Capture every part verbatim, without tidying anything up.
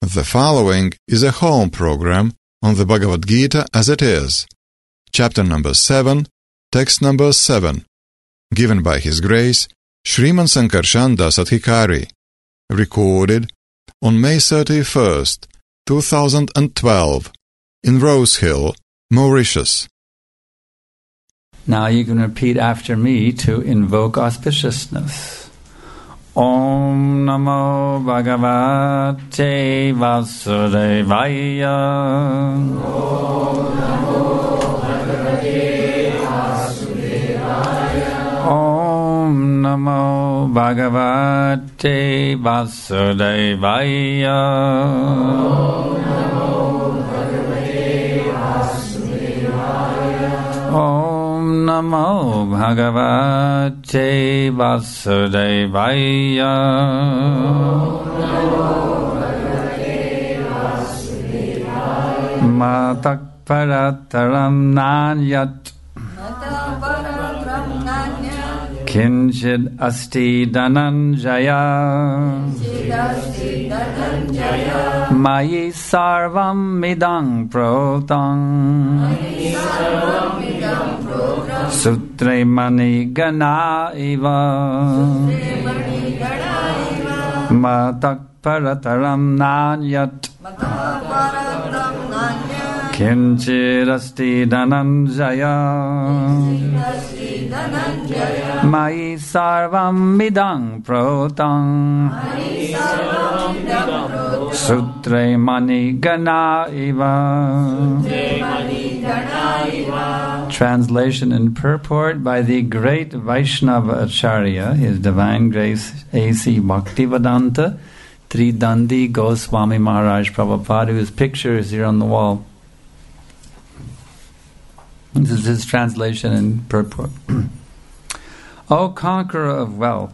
The following is a home program on the Bhagavad Gita as it is, chapter number seven, text number seven, given by His Grace Sriman Sankarshan Das Adhikari, recorded on May thirty-first, two thousand twelve, in Rose Hill, Mauritius. Now you can repeat after me to invoke auspiciousness. Om Namo Bhagavate Vasudevaya. Om Namo Bhagavate Vasudevaya. Om Namo Bhagavate Vasudevaya. Om Namo Bhagavate Vasudevaya. Om Namo Bhagavate Vasudevaya. Matak parataram nanyat Kinchid asti dhananjaya Mayi sarvam midang protang Sutre mani gana iva Matak parataram nanyat Kinchirasti dhananjaya Mayi sarvam midang protang Sutre mani gana iva. Translation and purport by the great Vaishnava Acharya, His Divine Grace A C Bhaktivedanta Tridandi Goswami Maharaj Prabhupada, whose picture is here on the wall. This is his translation and purport. O conqueror of wealth,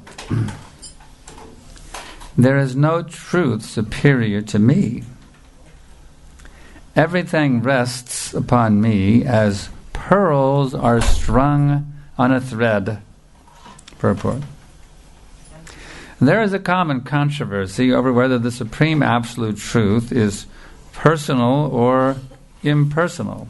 there is no truth superior to me. Everything rests upon me as pearls are strung on a thread. Purport. There is a common controversy over whether the supreme absolute truth is personal or impersonal.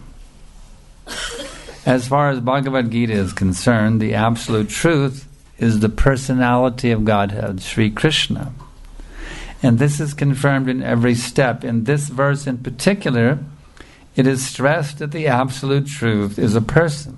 As far as Bhagavad Gita is concerned, the absolute truth is the personality of Godhead, Sri Krishna. And this is confirmed in every step. In this verse in particular, it is stressed that the absolute truth is a person.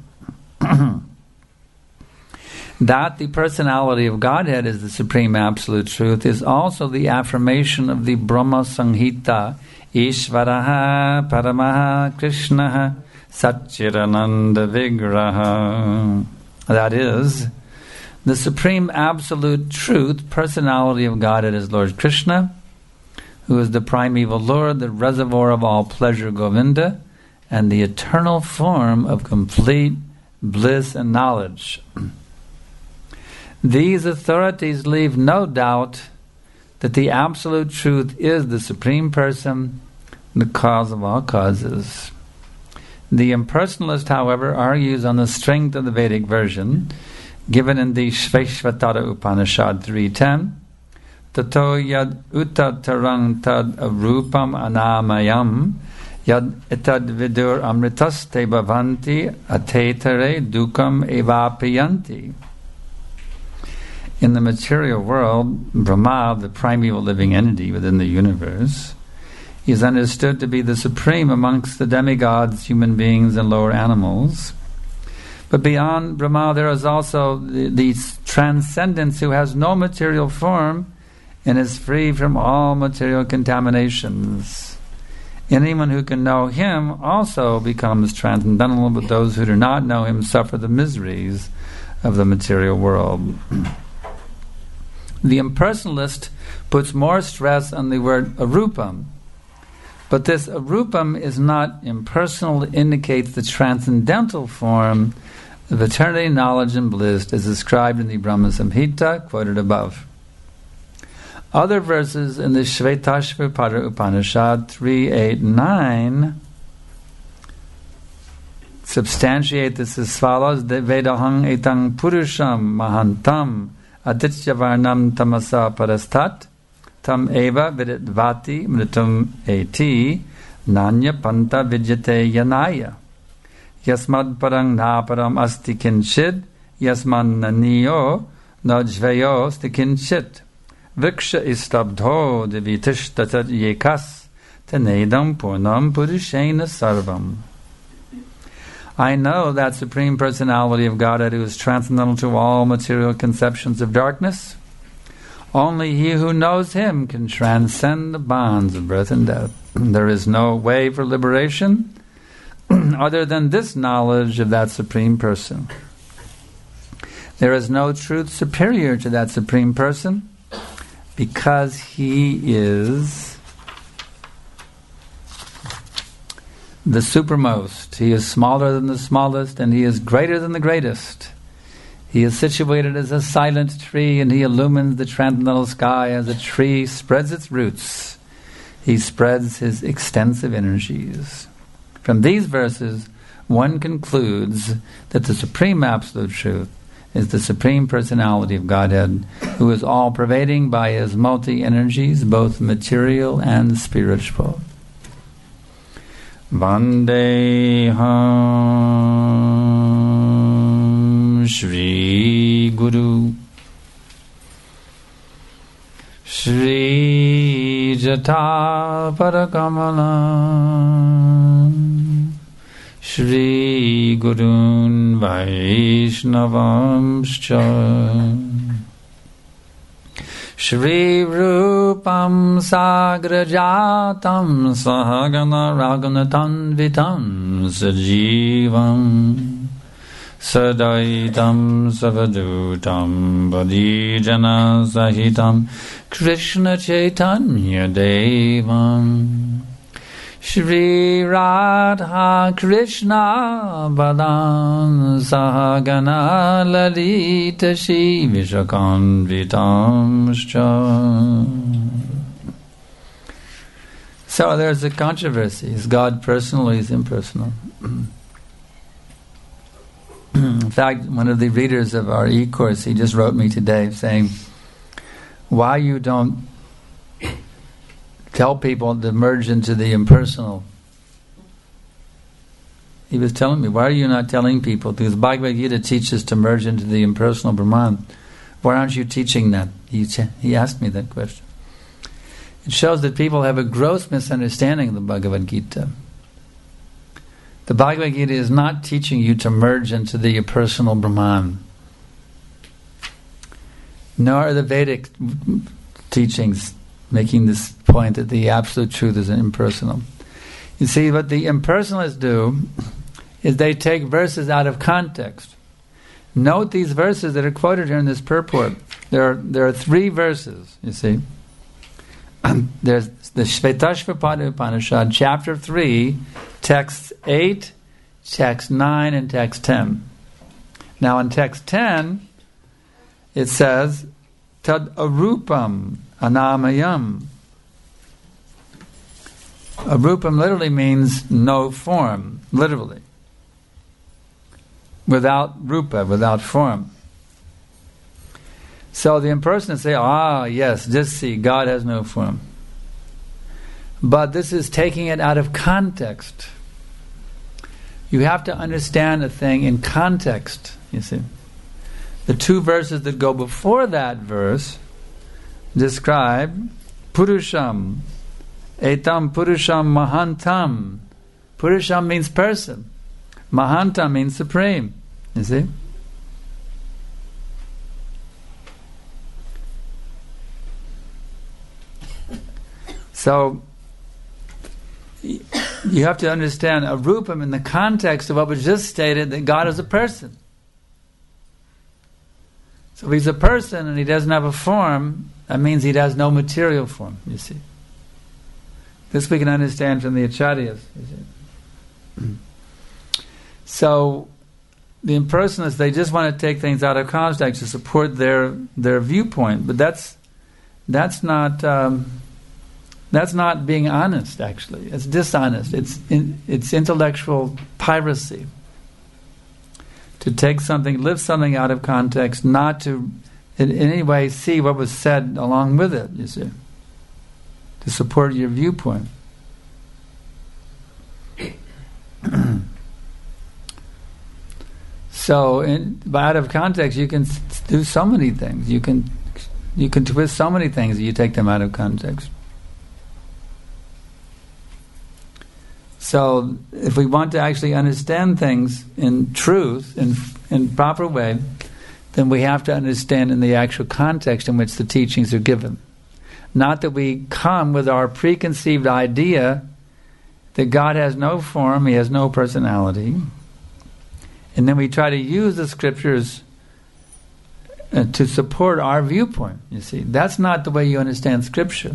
That the personality of Godhead is the supreme absolute truth is also the affirmation of the Brahma Samhita, Ishvaraha Paramaha Krishnaha Satchidananda Vigraha. That is, the supreme absolute truth, personality of Godhead is Lord Krishna, who is the primeval Lord, the reservoir of all pleasure, Govinda, and the eternal form of complete bliss and knowledge. These authorities leave no doubt that the absolute truth is the supreme person, the cause of all causes. The impersonalist, however, argues on the strength of the Vedic version, given in the Shveshvatara Upanishad three ten, Tato yad utatarang tad arupam anamayam yad etad vidur amritaste bhavanti atetare dukam evapiyanti. In the material world, Brahma, the primeval living entity within the universe, is understood to be the supreme amongst the demigods, human beings, and lower animals. But beyond Brahma, there is also the, the transcendence who has no material form and is free from all material contaminations. Anyone who can know him also becomes transcendental, but those who do not know him suffer the miseries of the material world. The impersonalist puts more stress on the word arupam, but this arupam is not impersonal. It indicates the transcendental form of eternity, knowledge, and bliss as described in the Brahma Samhita, quoted above. Other verses in the Shvetashvatara Upanishad three eight nine substantiate this as follows: Vedahang etang purusham mahantam aditya varnam tamasa parastat tam eva viditvati mritum eti nanya panta vidyate yanaya. Yasmad parang naparam asti kinchid yasman naniyo najvayo sti kinchit. Viksha istabdho devitishtatat yekas tenedam purnam purushena sarvam. I know that Supreme Personality of Godhead who is transcendental to all material conceptions of darkness. Only he who knows him can transcend the bonds of birth and death. There is no way for liberation other than this knowledge of that Supreme Person. There is no truth superior to that Supreme Person because he is the supermost. He is smaller than the smallest, and he is greater than the greatest. He is situated as a silent tree, and he illumines the transcendental sky as a tree spreads its roots. He spreads his extensive energies. From these verses, one concludes that the Supreme Absolute Truth is the Supreme Personality of Godhead, who is all-pervading by his multi-energies, both material and spiritual. Vandeham Shri Guru Shri Jata Parakamala Shri Gurun Vaishnavamscha Shri Rupam Sagrajatam Sahagana Raghunatam Vitam Sajivam Sadaitam Savadutam Bodhijana Sahitam Krishna Chaitanya Devam Shri Radha Krishna Balan Sahagana Lalita Shri Vishakanvitamscha. So there's a controversy. Is God personal or is impersonal? In fact, one of the readers of our e-course, he just wrote me today saying, why you don't tell people to merge into the impersonal. He was telling me, why are you not telling people? Because Bhagavad Gita teaches to merge into the impersonal Brahman. Why aren't you teaching that? He, he asked me that question. It shows that people have a gross misunderstanding of the Bhagavad Gita. The Bhagavad Gita is not teaching you to merge into the impersonal Brahman. Nor are the Vedic teachings making this point that the absolute truth is impersonal. You see, what the impersonalists do is they take verses out of context. Note these verses that are quoted here in this purport. There are, there are three verses, you see. There's the Shvetashvapada Upanishad, chapter three, texts eight, text nine, and text ten. Now in text ten, it says, Tad arupam anamayam. Arupam literally means no form, literally. Without rupa, without form. So the impersonalists say, ah, yes, just see, God has no form. But this is taking it out of context. You have to understand a thing in context, you see. The two verses that go before that verse describe Purusham, Etam Purusham Mahantam. Purusham means person. Mahantam means supreme. You see? So, you have to understand Arupam in the context of what was just stated, that God is a person. So if he's a person and he doesn't have a form, that means he has no material form, you see. This we can understand from the Acharyas, you see. So, the impersonalists, they just want to take things out of context to support their their viewpoint, but that's that's not um, that's not being honest. Actually, it's dishonest. It's in, it's intellectual piracy. To take something, lift something out of context, not to in any way see what was said along with it. You see. to support your viewpoint. So, in, out of context, you can do so many things. You can you can twist so many things if you take them out of context. So, if we want to actually understand things in truth, in in proper way, then we have to understand in the actual context in which the teachings are given. Not that we come with our preconceived idea that God has no form, He has no personality, and then we try to use the scriptures uh, to support our viewpoint. You see, that's not the way you understand Scripture.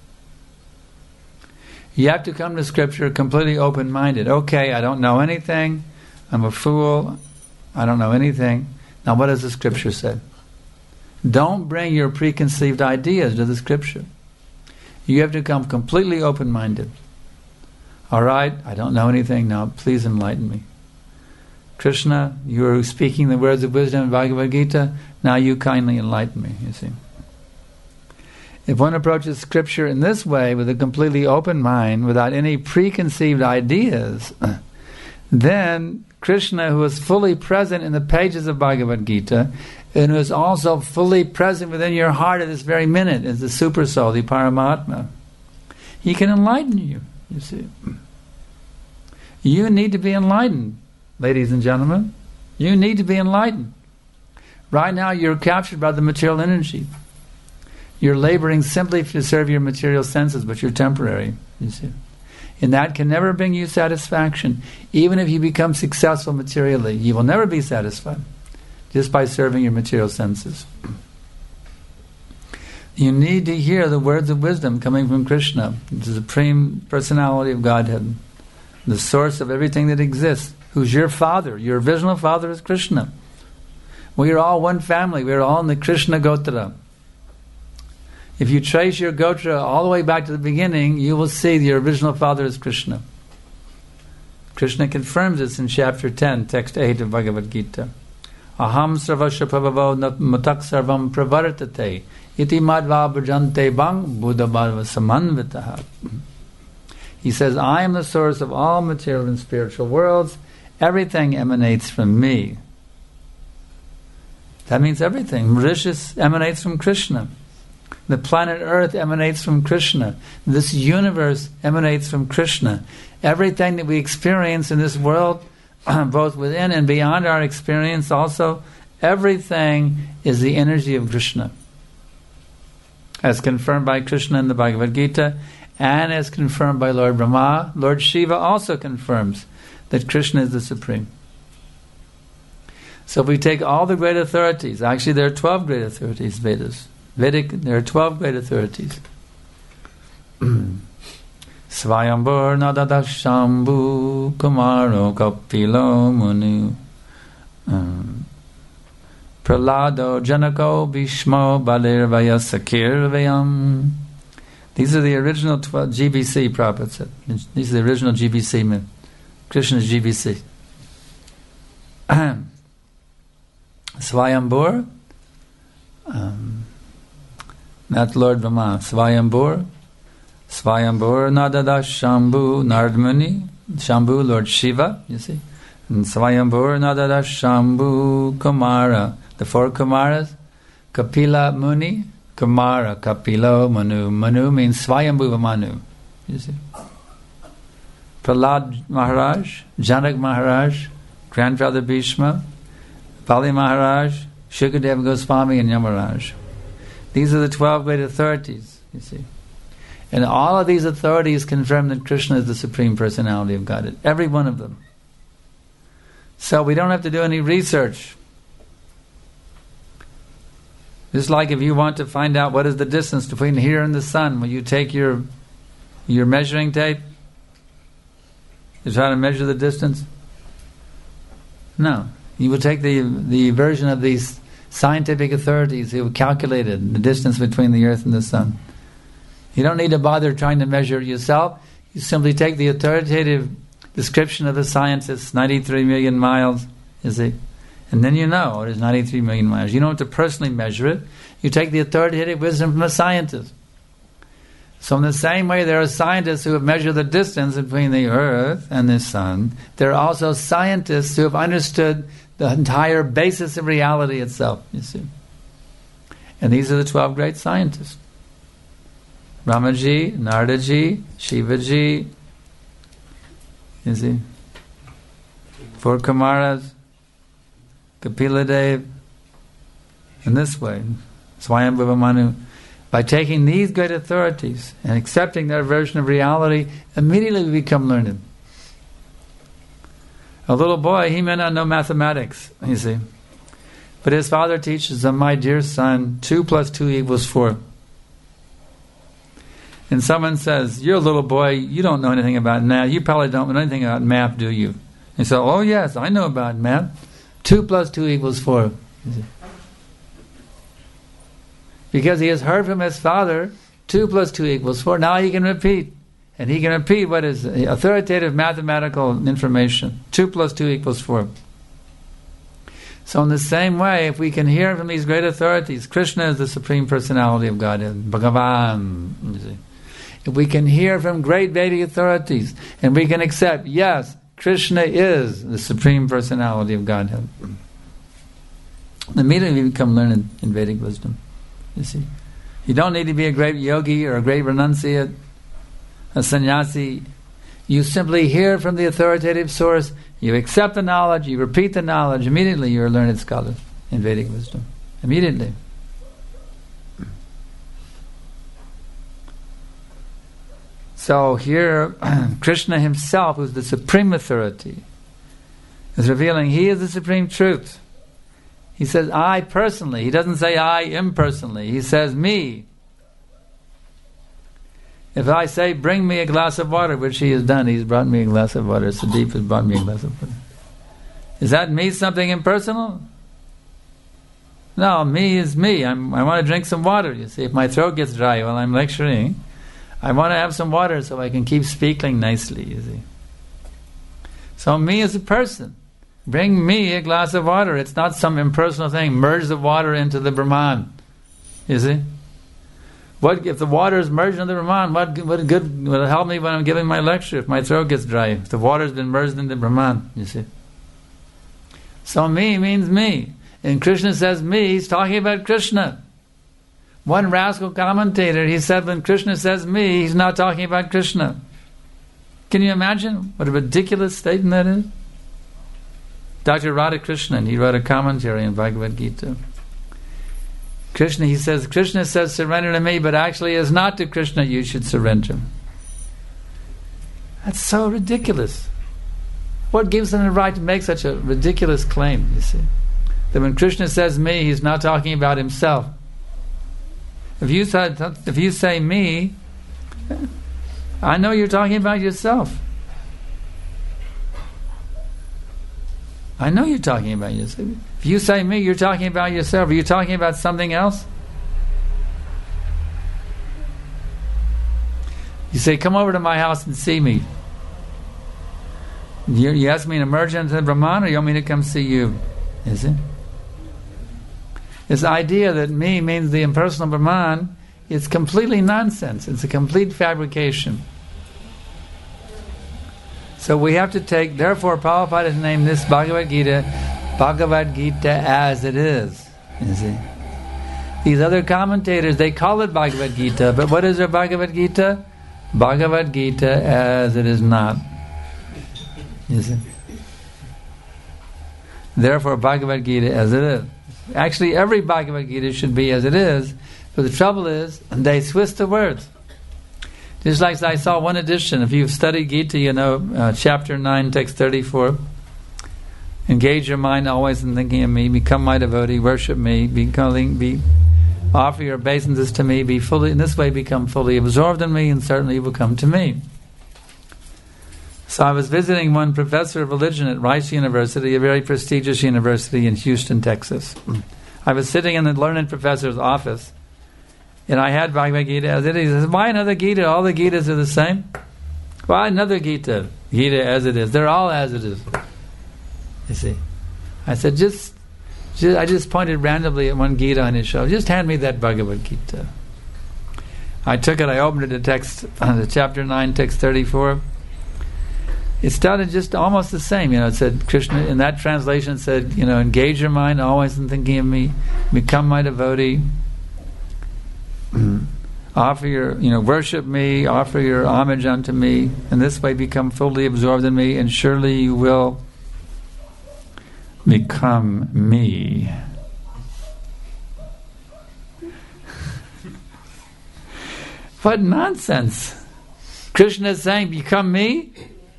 You have to come to Scripture completely open-minded. Okay, I don't know anything. I'm a fool. I don't know anything. Now, what does the Scripture say? Don't bring your preconceived ideas to the Scripture. You have to come completely open-minded. All right, I don't know anything. Now, please enlighten me. Krishna, you are speaking the words of wisdom in Bhagavad Gita. Now you kindly enlighten me, you see. If one approaches Scripture in this way, with a completely open mind, without any preconceived ideas, then Krishna, who is fully present in the pages of Bhagavad Gita, and who is also fully present within your heart at this very minute, as the Super Soul, the Paramatma, He can enlighten you, you see. You need to be enlightened, ladies and gentlemen. You need to be enlightened. Right now you're captured by the material energy. You're laboring simply to serve your material senses, but you're temporary, you see. And that can never bring you satisfaction. Even if you become successful materially, you will never be satisfied just by serving your material senses. You need to hear the words of wisdom coming from Krishna, the Supreme Personality of Godhead, the source of everything that exists, who's your father. Your original father is Krishna. We are all one family. We are all in the Krishna Gotra. If you trace your Gotra all the way back to the beginning, you will see your original father is Krishna. Krishna confirms this in chapter ten, text eight of Bhagavad Gita. Aham sarvasya prabhavo mutak sarvam pravartate iti madva bhajante bang buddhabhava samanvitaha. He says, I am the source of all material and spiritual worlds. Everything emanates from me. That means everything. Mauritius emanates from Krishna. The planet Earth emanates from Krishna. This universe emanates from Krishna. Everything that we experience in this world, both within and beyond our experience also, everything is the energy of Krishna. As confirmed by Krishna in the Bhagavad Gita, and as confirmed by Lord Brahma, Lord Shiva also confirms that Krishna is the Supreme. So if we take all the great authorities, actually there are twelve great authorities, Vedas. Vedic, there are twelve great authorities. Svayambur nadada shambhu kumaro kapilo munu um, pralado janako bhishmo balir vayasakir vayam. These are the original twelve G B C, Prabhupada said. These are the original G B C men. Krishna's G B C. Svayambur, um, not Lord Brahma. Svayambur, Svayambur Nadada Shambhu Nardmuni, Shambhu Lord Shiva, you see, and Svayambur Nadada Shambhu Kumara, the four Kumaras, Kapila Muni, Kumara, Kapilo Manu. Manu means Svayambhuva Manu, you see. Prahlad Maharaj, Janak Maharaj, Grandfather Bhishma, Pali Maharaj, Shukadev Goswami, and Yamaraj. These are the twelve great authorities, you see. And all of these authorities confirm that Krishna is the Supreme Personality of Godhead. Every one of them. So we don't have to do any research. Just like if you want to find out what is the distance between here and the sun, will you take your your measuring tape? You try to measure the distance? No. You will take the the version of these scientific authorities who have calculated the distance between the earth and the sun. You don't need to bother trying to measure it yourself. You simply take the authoritative description of the scientists, ninety-three million miles, you see, and then you know it is ninety-three million miles. You don't have to personally measure it. You take the authoritative wisdom from a scientist. So in the same way there are scientists who have measured the distance between the Earth and the Sun, there are also scientists who have understood the entire basis of reality itself, you see. And these are the twelve great scientists. Brahmaji, Naradaji, Shivaji, you see, four Kumaras, Kapila-dev, in this way, Swayambhuva Manu. By taking these great authorities and accepting their version of reality, immediately we become learned. A little boy, he may not know mathematics, you see. But his father teaches him, my dear son, two plus two equals four. And someone says, you're a little boy, you don't know anything about math. You probably don't know anything about math, do you? He said, oh yes, I know about math. Two plus two equals four. Because he has heard from his father, two plus two equals four. Now he can repeat. And he can repeat what is authoritative mathematical information. Two plus two equals four. So in the same way, if we can hear from these great authorities, Krishna is the Supreme Personality of Godhead, Bhagavan. You see. If we can hear from great Vedic authorities, and we can accept, yes, Krishna is the Supreme Personality of Godhead, immediately we become learned in Vedic wisdom. You see, you don't need to be a great yogi or a great renunciate, a sannyasi. You simply hear from the authoritative source, you accept the knowledge, you repeat the knowledge, immediately you're a learned scholar in Vedic wisdom. Immediately. So here, Krishna himself, who's the supreme authority, is revealing he is the supreme truth. He says, I personally. He doesn't say I impersonally. He says, me. If I say, bring me a glass of water, which he has done, he's brought me a glass of water. Sudeep has brought me a glass of water. Is that me something impersonal? No, me is me. I'm, I want to drink some water, you see. If my throat gets dry while I'm lecturing, I want to have some water so I can keep speaking nicely, you see. So me is a person. Bring me a glass of water. It's not some impersonal thing. Merge the water into the Brahman. You see? What if the water is merged into the Brahman? What, what good will it help me when I'm giving my lecture if my throat gets dry? If the water's been merged into Brahman, you see? So me means me. And Krishna says me, he's talking about Krishna. One rascal commentator, he said when Krishna says me, he's not talking about Krishna. Can you imagine what a ridiculous statement that is? Doctor Radhakrishnan, he wrote a commentary on Bhagavad Gita. Krishna, he says, Krishna says surrender to me, but actually it's not to Krishna you should surrender. That's so ridiculous. What gives him the right to make such a ridiculous claim, you see? That when Krishna says me, he's not talking about himself. If you say, if you say me, I know you're talking about yourself. I know you're talking about yourself. If you say me, you're talking about yourself. Are you talking about something else? You say, come over to my house and see me. You, you ask me to merge into the Brahman, or you want me to come see you? Is it? This idea that me means the impersonal Brahman is completely nonsense. It's a complete fabrication. So we have to take, therefore Prabhupada has named this Bhagavad Gita, Bhagavad Gita as it is. You see? These other commentators, they call it Bhagavad Gita, but what is their Bhagavad Gita? Bhagavad Gita as it is not. You see? Therefore Bhagavad Gita as it is. Actually every Bhagavad Gita should be as it is, but the trouble is, they twist the words. Just like I saw one edition, if you've studied Gita, you know, uh, chapter nine, text thirty-four. Engage your mind always in thinking of me, become my devotee, worship me, be, be offer your obeisances to me, be fully, in this way become fully absorbed in me, and certainly you will come to me. So I was visiting one professor of religion at Rice University, a very prestigious university in Houston, Texas. I was sitting in the learned professor's office, and I had Bhagavad Gita as it is. He says, why another Gita? All the Gitas are the same. Why another Gita? Gita as it is. They're all as it is. You see. I said, just, just I just pointed randomly at one Gita on his show. Just hand me that Bhagavad Gita. I took it, I opened it to text, uh, the chapter nine, text thirty-four. It started just almost the same. You know, it said, Krishna, in that translation it said, you know, engage your mind always in thinking of me, become my devotee, offer your, you know, worship me, offer your homage unto me, and this way become fully absorbed in me, and surely you will become me. What nonsense! Krishna is saying, become me?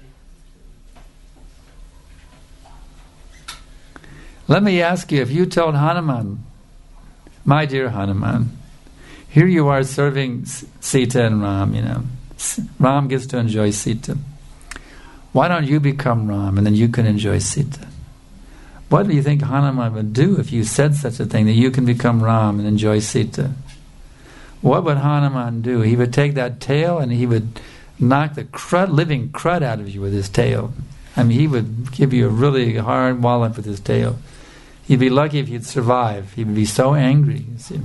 Let me ask you, if you told Hanuman, my dear Hanuman, here you are serving Sita and Ram, you know, Ram gets to enjoy Sita. Why don't you become Ram and then you can enjoy Sita? What do you think Hanuman would do if you said such a thing, that you can become Ram and enjoy Sita? What would Hanuman do? He would take that tail and he would knock the crud, living crud out of you with his tail. I mean, he would give you a really hard wallop with his tail. You'd be lucky if you'd survive. He would be so angry, you see.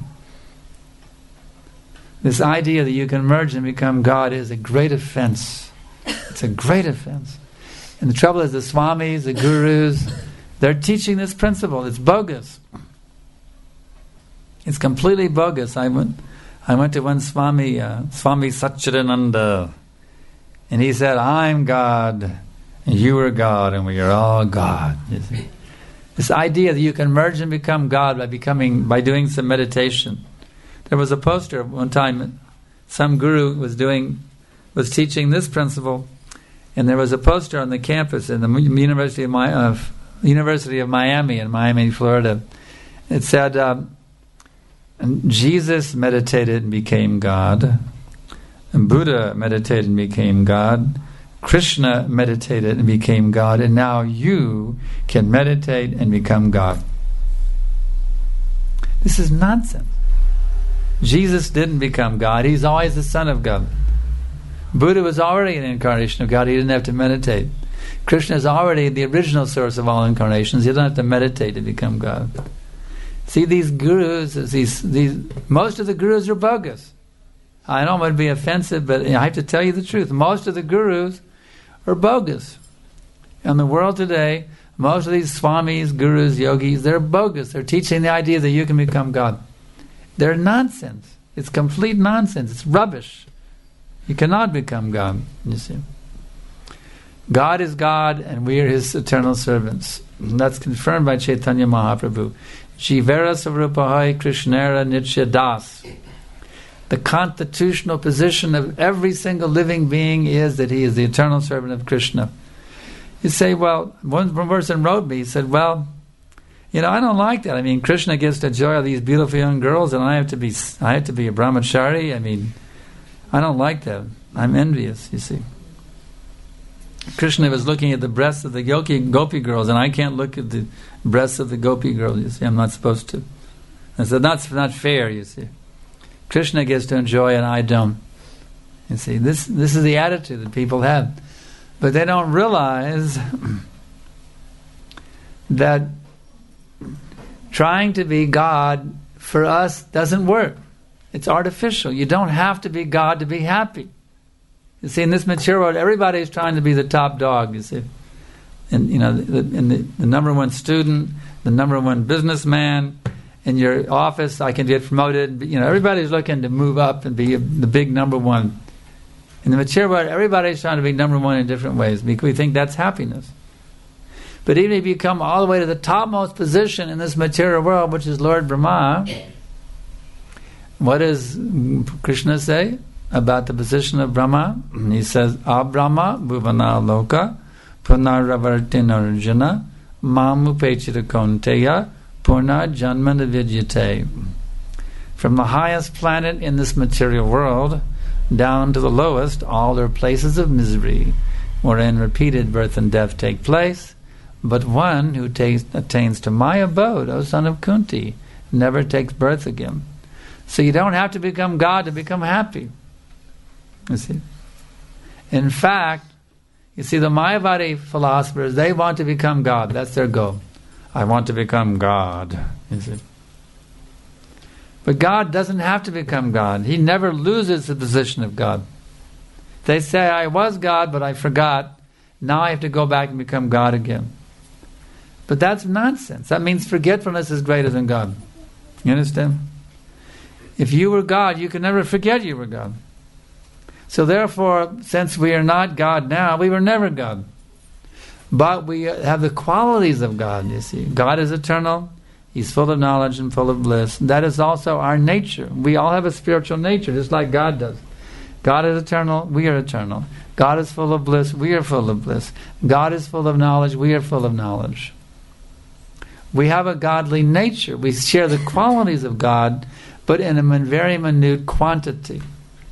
This idea that you can merge and become God is a great offense. It's a great offense. And the trouble is the swamis, the gurus, they're teaching this principle. It's bogus. It's completely bogus. I went... I went to one Swami, uh, Swami Satchidananda, and he said, I'm God, and you are God, and we are all God. You see? This idea that you can merge and become God by becoming, by doing some meditation. There was a poster one time, some guru was doing, was teaching this principle, and there was a poster on the campus in the University of, Mi- uh, University of Miami in Miami, Florida. It said, um, And Jesus meditated and became God. And Buddha meditated and became God. Krishna meditated and became God. And now you can meditate and become God. This is nonsense. Jesus didn't become God. He's always the Son of God. Buddha was already an incarnation of God. He didn't have to meditate. Krishna is already the original source of all incarnations. He doesn't have to meditate to become God. See, these gurus, these, these, most of the gurus are bogus. I know it would be offensive, but I have to tell you the truth. Most of the gurus are bogus. In the world today, most of these swamis, gurus, yogis, they're bogus. They're teaching the idea that you can become God. They're nonsense. It's complete nonsense. It's rubbish. You cannot become God, you see. God is God, and we are His eternal servants. And that's confirmed by Chaitanya Mahaprabhu. Jivera Savrupahai Krishnera Nitya Das. The constitutional position of every single living being is that he is the eternal servant of Krishna. You say, well, one person wrote me, he said, well, you know, I don't like that. I mean, Krishna gets to enjoy all these beautiful young girls, and I have to be, I have to be a brahmachari. I mean, I don't like that. I'm envious, you see. Krishna was looking at the breasts of the yogi, gopi girls, and I can't look at the breasts of the gopi girls, you see. I'm not supposed to. I said, that's not fair, you see. Krishna gets to enjoy and I don't. You see, this this is the attitude that people have. But they don't realize that trying to be God for us doesn't work. It's artificial. You don't have to be God to be happy. You see, in this material world, everybody's trying to be the top dog, you see. And, you know, the, and the, the number one student, the number one businessman, in your office, I can get promoted. You know, everybody's looking to move up and be a, the big number one. In the material world, everybody's trying to be number one in different ways because we think that's happiness. But even if you come all the way to the topmost position in this material world, which is Lord Brahma, what does Krishna say about the position of Brahma? He says, Abrahma bhuvana loka punaravartin arjuna mamupechita konteya purna janmana vidyate. From the highest planet in this material world down to the lowest, all are places of misery, wherein repeated birth and death take place. But one who takes, attains to my abode, O son of Kunti, never takes birth again. So you don't have to become God to become happy. You see? In fact, you see, the Mayavadi philosophers, they want to become God. That's their goal. I want to become God. You see? But God doesn't have to become God. He never loses the position of God. They say, I was God, but I forgot. Now I have to go back and become God again. But that's nonsense. That means forgetfulness is greater than God. You understand? If you were God, you could never forget you were God. So therefore, since we are not God now, we were never God. But we have the qualities of God, you see. God is eternal. He's full of knowledge and full of bliss. That is also our nature. We all have a spiritual nature, just like God does. God is eternal, we are eternal. God is full of bliss, we are full of bliss. God is full of knowledge, we are full of knowledge. We have a godly nature. We share the qualities of God, but in a very minute quantity.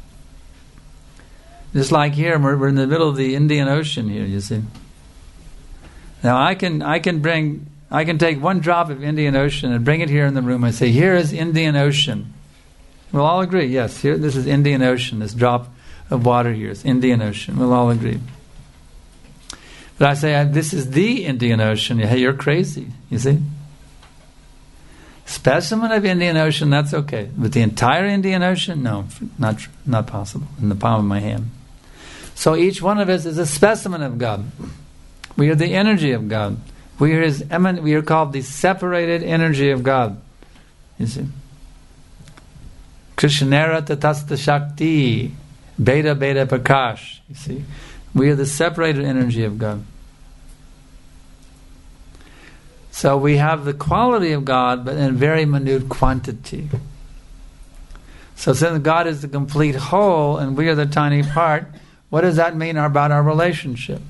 Just like here, we're, we're in the middle of the Indian Ocean here, you see. Now I can I can bring I can take one drop of Indian Ocean and bring it here in the room. I say, here is Indian Ocean. We'll all agree, yes, here this is Indian Ocean. This drop of water here is Indian Ocean. We'll all agree. But I say, this is the Indian Ocean. Hey, you're crazy, you see. Specimen of Indian Ocean, that's okay. But the entire Indian Ocean, no, not not possible. In the palm of my hand. So each one of us is a specimen of God. We are the energy of God. We are His emin- We are called the separated energy of God. You see, Krishnera Tatasta Shakti, Beta Beta Prakash. You see, we are the separated energy of God. So we have the quality of God, but in a very minute quantity. So since God is the complete whole and we are the tiny part, what does that mean about our relationship?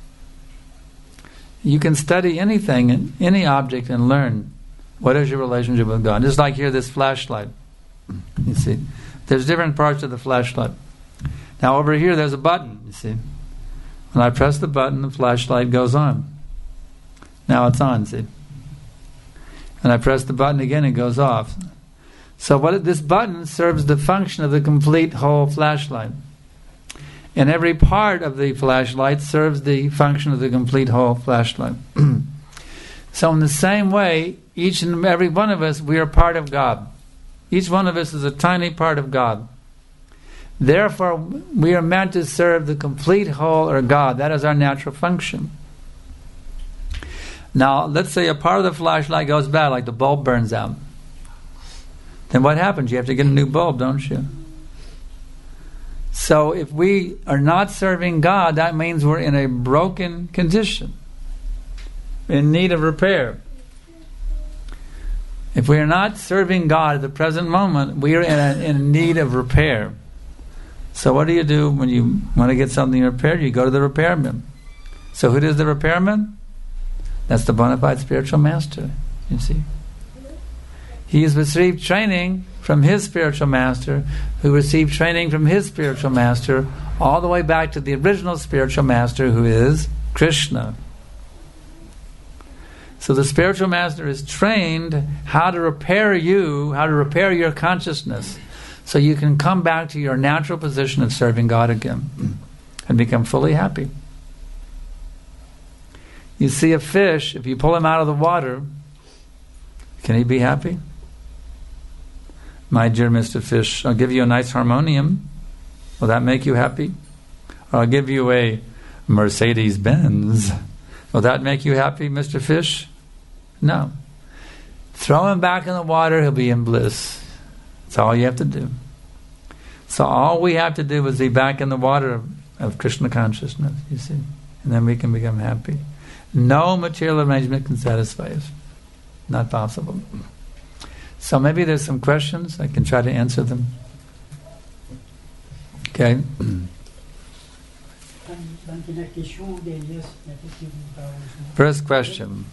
You can study anything, any object, and learn what is your relationship with God. Just like here, this flashlight. You see, there's different parts of the flashlight. Now over here, there's a button. You see, when I press the button, the flashlight goes on. Now it's on. See, and I press the button again, it goes off. So what this button serves the function of the complete whole flashlight. And every part of the flashlight serves the function of the complete whole flashlight. So in the same way, each and every one of us, we are part of God. Each one of us is a tiny part of God. Therefore, we are meant to serve the complete whole or God. That is our natural function. Now, let's say a part of the flashlight goes bad, like the bulb burns out. Then what happens? You have to get a new bulb, don't you? So if we are not serving God, that means we're in a broken condition, in need of repair. If we are not serving God at the present moment, we are in, a, in need of repair. So what do you do when you want to get something repaired? You go to the repairman. So who is the repairman? That's the bona fide spiritual master, you see. He has received training from his spiritual master, who received training from his spiritual master, all the way back to the original spiritual master, who is Krishna. So the spiritual master is trained how to repair you, how to repair your consciousness, so you can come back to your natural position of serving God again and become fully happy. You see a fish, if you pull him out of the water, can he be happy? My dear Mister Fish, I'll give you a nice harmonium. Will that make you happy? Or I'll give you a Mercedes-Benz. Will that make you happy, Mister Fish? No. Throw him back in the water, he'll be in bliss. That's all you have to do. So all we have to do is be back in the water of, of Krishna consciousness, you see. And then we can become happy. No material arrangement can satisfy us. Not possible. So maybe there's some questions. I can try to answer them. Okay. First question.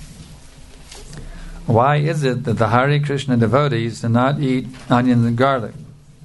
Why is it that the Hare Krishna devotees do not eat onions and garlic?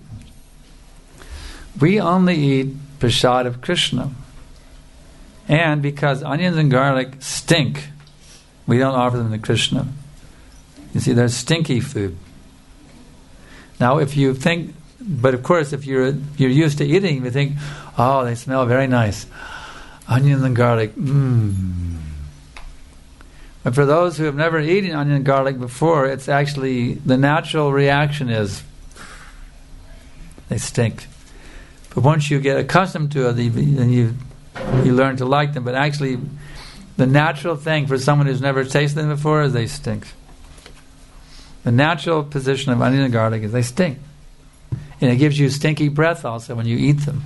We only eat prasad of Krishna. And because onions and garlic stink, we don't offer them to Krishna. You see, they're stinky food. Now, if you think, but of course, if you're you're used to eating, you think, oh, they smell very nice. Onions and garlic, mmm. But for those who have never eaten onion and garlic before, it's actually, the natural reaction is they stink. But once you get accustomed to it, then you you learn to like them. But actually, the natural thing for someone who's never tasted them before is they stink. The natural position of onion and garlic is they stink. And it gives you stinky breath also when you eat them.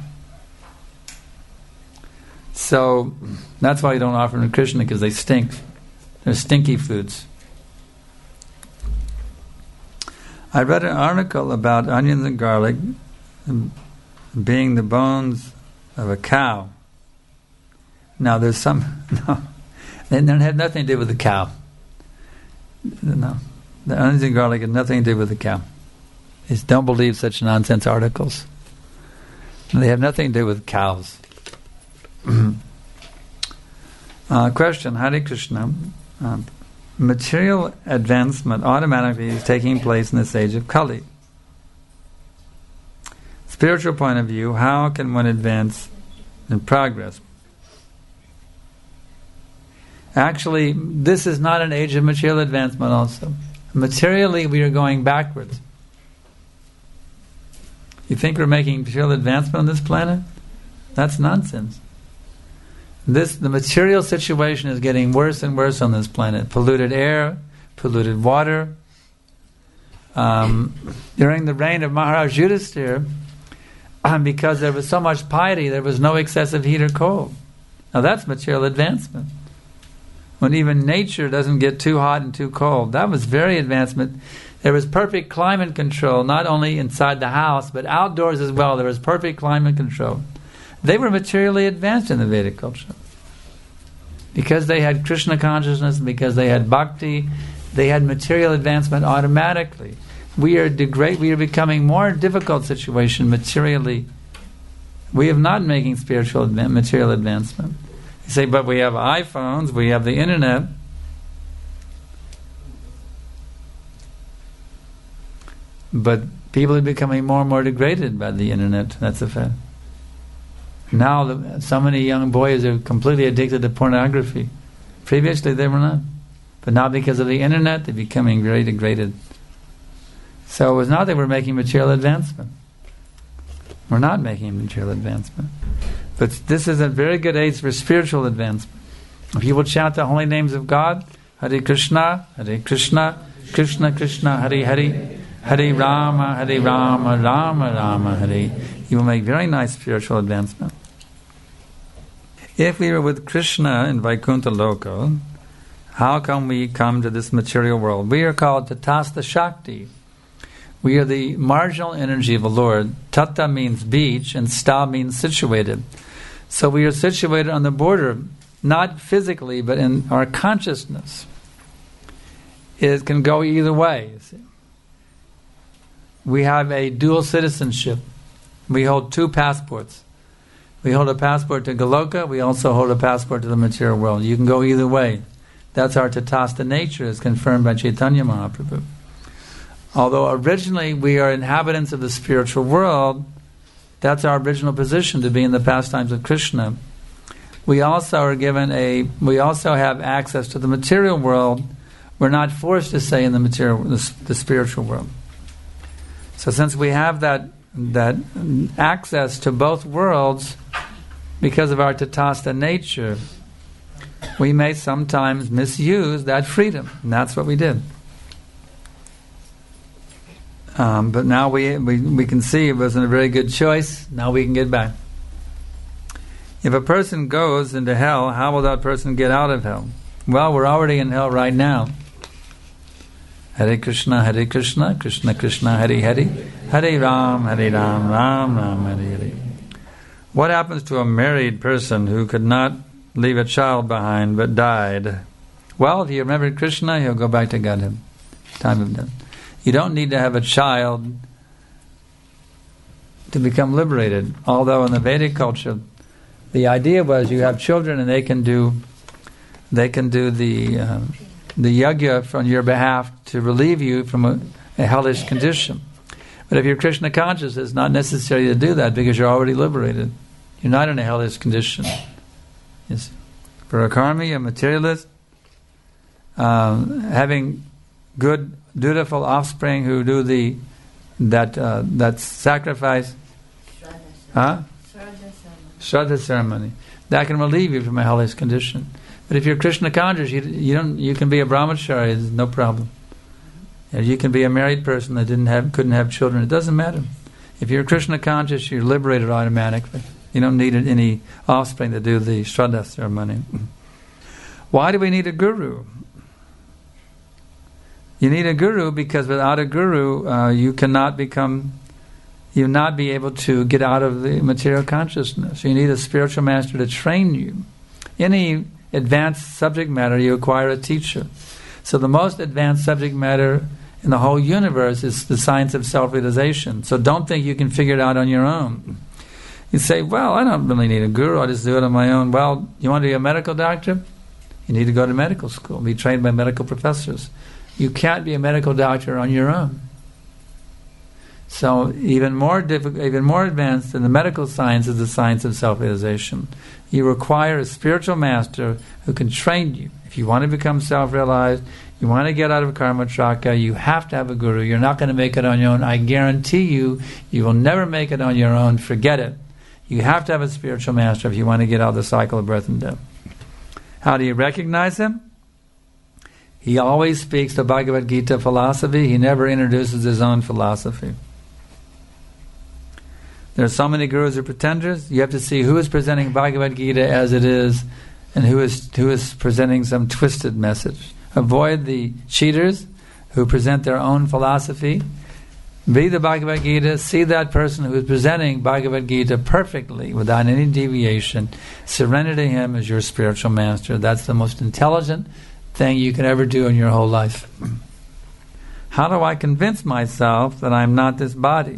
So that's why you don't offer them to Krishna, because they stink. They're stinky foods. I read an article about onions and garlic being the bones of a cow. Now there's some... No, they don't have nothing to do with the cow. No. The onions and garlic have nothing to do with the cow. Just don't believe such nonsense articles. They have nothing to do with cows. uh, question, Hare Krishna. Uh, material advancement automatically is taking place in this age of Kali. Spiritual point of view, how can one advance in progress? Actually, this is not an age of material advancement also. Materially, we are going backwards. You think we're making material advancement on this planet? That's nonsense. This, the material situation is getting worse and worse on this planet. Polluted air, polluted water. Um, during the reign of Maharaj Yudhisthira, um, because there was so much piety, there was no excessive heat or cold. Now that's material advancement. When even nature doesn't get too hot and too cold. That was very advancement. There was perfect climate control, not only inside the house, but outdoors as well. There was perfect climate control. They were materially advanced in the Vedic culture. Because they had Krishna consciousness, because they had bhakti, they had material advancement automatically. We are degrade, we are becoming more difficult situation materially. We are not making spiritual adva- material advancement. You say, but we have iPhones, we have the internet. But people are becoming more and more degraded by the internet. That's a fact. Now, the, so many young boys are completely addicted to pornography. Previously, they were not. But now, because of the internet, they're becoming very degraded. So it's not that we're making material advancement. We're not making material advancement. But this is a very good age for spiritual advancement. If you will chant the holy names of God, Hare Krishna, Hare Krishna, Krishna Krishna, Hare Hare, Hare Rama, Hare Rama, Rama Rama, Hare, you will make very nice spiritual advancement. If we were with Krishna in Vaikuntha Loka, how come we come to this material world? We are called Tatastha Shakti. We are the marginal energy of the Lord. Tata means beach, and sta means situated. So we are situated on the border, not physically, but in our consciousness. It can go either way, you see. We have a dual citizenship. We hold two passports. We hold a passport to Goloka, we also hold a passport to the material world. You can go either way. That's our Tatastha nature, as confirmed by Chaitanya Mahaprabhu. Although originally we are inhabitants of the spiritual world, that's our original position, to be in the pastimes of Krishna. We also are given a, we also have access to the material world. We're not forced to stay in the material, the, the spiritual world. So since we have that that access to both worlds because of our Tatastha nature, we may sometimes misuse that freedom, and that's what we did. Um, but now we, we we can see it wasn't a very good choice. Now we can get back. If a person goes into hell, how will that person get out of hell? Well, we're already in hell right now. Hare Krishna, Hare Krishna, Krishna Krishna, Hare Hare, Hare Ram, Hare Ram, Ram Ram, Hare Hare. What happens to a married person who could not leave a child behind but died? Well, if he remembered Krishna, he'll go back to Godhead. Time of death. You don't need to have a child to become liberated. Although in the Vedic culture, the idea was you have children and they can do, they can do the uh, the yajna on your behalf to relieve you from a, a hellish condition. But if you're Krishna conscious, it's not necessary to do that because you're already liberated. You're not in a hellish condition. Yes. For a karmi, a materialist, um, having good, dutiful offspring who do the that uh, that sacrifice, huh? Shraddha ceremony. That can relieve you from a hellish condition. But if you're Krishna conscious, you, you don't. You can be a brahmachari. There's no problem. And you can be a married person that didn't have, couldn't have children. It doesn't matter. If you're Krishna conscious, you're liberated automatically. You don't need any offspring to do the Shraddha ceremony. Why do we need a guru? You need a guru because without a guru, uh, you cannot become, you not be able to get out of the material consciousness. You need a spiritual master to train you. Any advanced subject matter, you acquire a teacher. So the most advanced subject matter in the whole universe is the science of self-realization. So don't think you can figure it out on your own. You say, well, I don't really need a guru, I'll just do it on my own. Well, you want to be a medical doctor? You need to go to medical school, be trained by medical professors. You can't be a medical doctor on your own. So even more difficult, even more advanced than the medical science is the science of self-realization. You require a spiritual master who can train you. If you want to become self-realized, you want to get out of karma chakra, you have to have a guru. You're not going to make it on your own. I guarantee you, you will never make it on your own. Forget it. You have to have a spiritual master if you want to get out of the cycle of birth and death. How do you recognize him? He always speaks the Bhagavad Gita philosophy. He never introduces his own philosophy. There are so many gurus or pretenders. You have to see who is presenting Bhagavad Gita as it is and who is who is presenting some twisted message. Avoid the cheaters who present their own philosophy. Read the Bhagavad Gita, see that person who is presenting Bhagavad Gita perfectly, without any deviation. Surrender to him as your spiritual master. That's the most intelligent thing you can ever do in your whole life. How do I convince myself that I'm not this body?